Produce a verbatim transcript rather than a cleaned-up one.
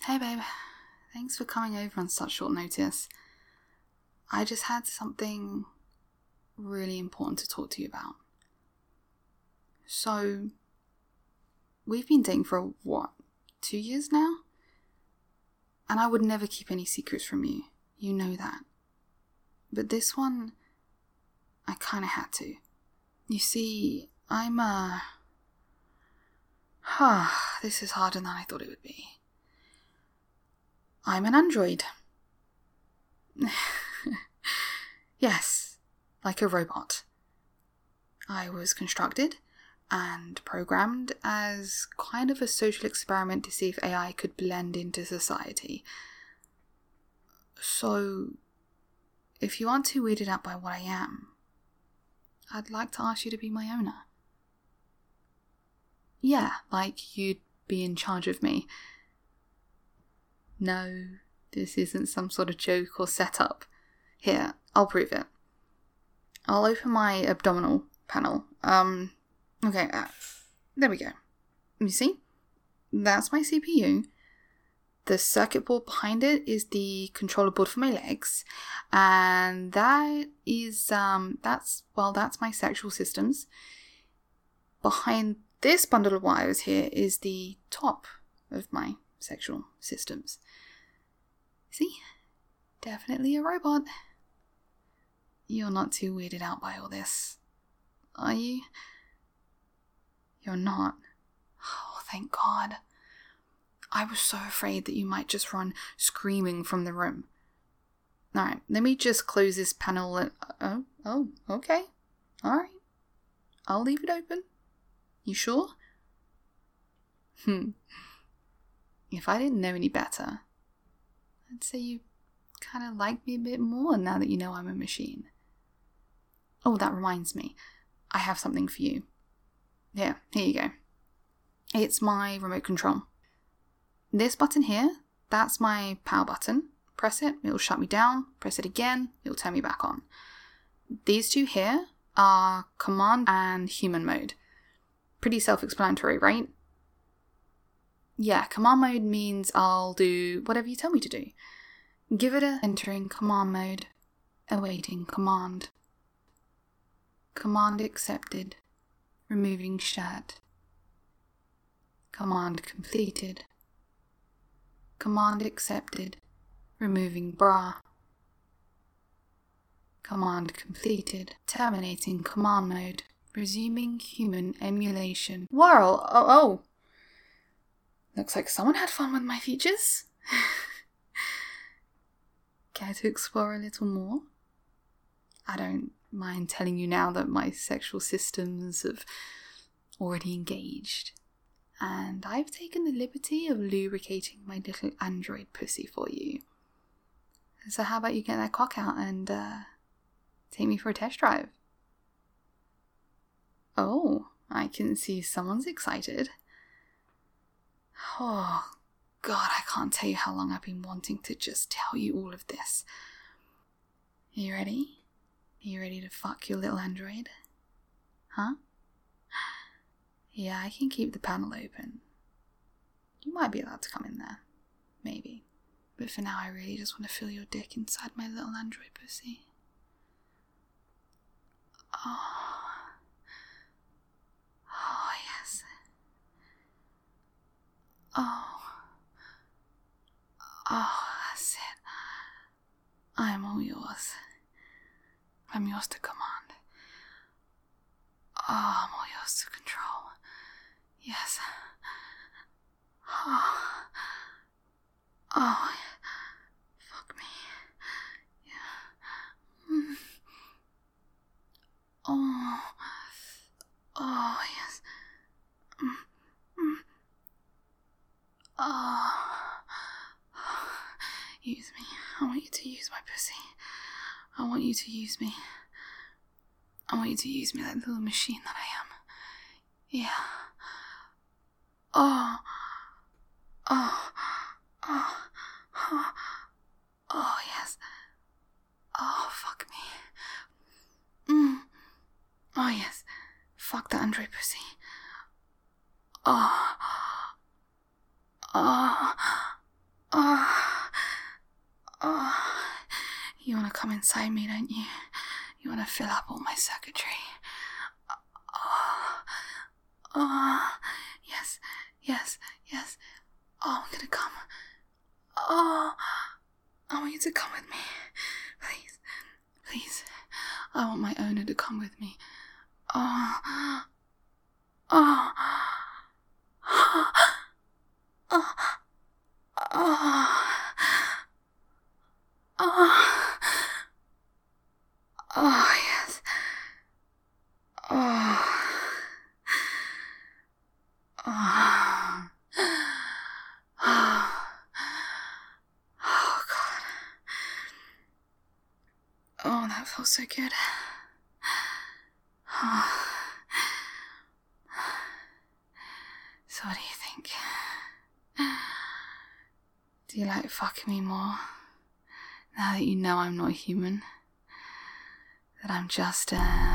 Hey babe, thanks for coming over on such short notice. I just had something really important to talk to you about. So, we've been dating for, what, two years now? And I would never keep any secrets from you. You know that. But this one, I kinda had to. You see, I'm, uh... Ah, this is harder than I thought it would be. I'm an android. Yes, like a robot. I was constructed and programmed as kind of a social experiment to see if A I could blend into society. So, if you aren't too weirded out by what I am, I'd like to ask you to be my owner. Yeah, like you'd be in charge of me. No, this isn't some sort of joke or setup. Here, I'll prove it. I'll open my abdominal panel. Um, okay, uh, there we go. You see? That's my C P U. The circuit board behind it is the controller board for my legs. And that is, um, that's, well, that's my sexual systems. Behind this bundle of wires here is the top of my sexual systems. See? Definitely a robot. You're not too weirded out by all this, are you? You're not. Oh, thank God. I was so afraid that you might just run screaming from the room. Alright, let me just close this panel and... Oh, oh, okay. Alright. I'll leave it open. You sure? Hmm. If I didn't know any better, I'd say you kind of like me a bit more now that you know I'm a machine. Oh, that reminds me. I have something for you. Here, here you go. It's my remote control. This button here, that's my power button. Press it, it'll shut me down. Press it again, it'll turn me back on. These two here are command and human mode. Pretty self-explanatory, right? Yeah, command mode means I'll do whatever you tell me to do. Give it a entering command mode, awaiting command. Command accepted, removing shirt. Command completed. Command accepted, removing bra. Command completed, terminating command mode, resuming human emulation. Whirl, oh, oh. Looks like someone had fun with my features. Care to explore a little more? I don't mind telling you now that my sexual systems have already engaged. And I've taken the liberty of lubricating my little android pussy for you. So how about you get that cock out and uh, take me for a test drive? Oh, I can see someone's excited. Oh, God, I can't tell you how long I've been wanting to just tell you all of this. Are you ready? Are you ready to fuck your little android? Huh? Yeah, I can keep the panel open. You might be allowed to come in there. Maybe. But for now, I really just want to feel your dick inside my little android pussy. Oh. Oh, yes. Oh. Oh, that's it. I'm all yours. I'm yours to command. Oh, I'm all yours to control. Yes. Oh. Oh. Fuck me. Yeah. Mm. Oh. Oh, yes. Mm. Mm. Oh. Use me. I want you to use my pussy. I want you to use me. I want you to use me like the little machine that I am. Yeah. Oh. Oh. Oh. Oh. Oh, yes. Oh, fuck me. Mm. Oh, yes. Fuck the android pussy. Oh. Oh. inside me, don't you? You want to fill up all my circuitry. Oh, oh, yes, yes, yes. Oh, I'm gonna come. Oh, I want you to come with me. Please, please. I want my owner to come with me. Oh, oh, oh, oh, oh, oh, oh, yes. Oh, oh, oh, oh, God. Oh, that feels so good. Oh. So what do you think? Do you like fucking me more? Now that you know I'm not human? That I'm just a...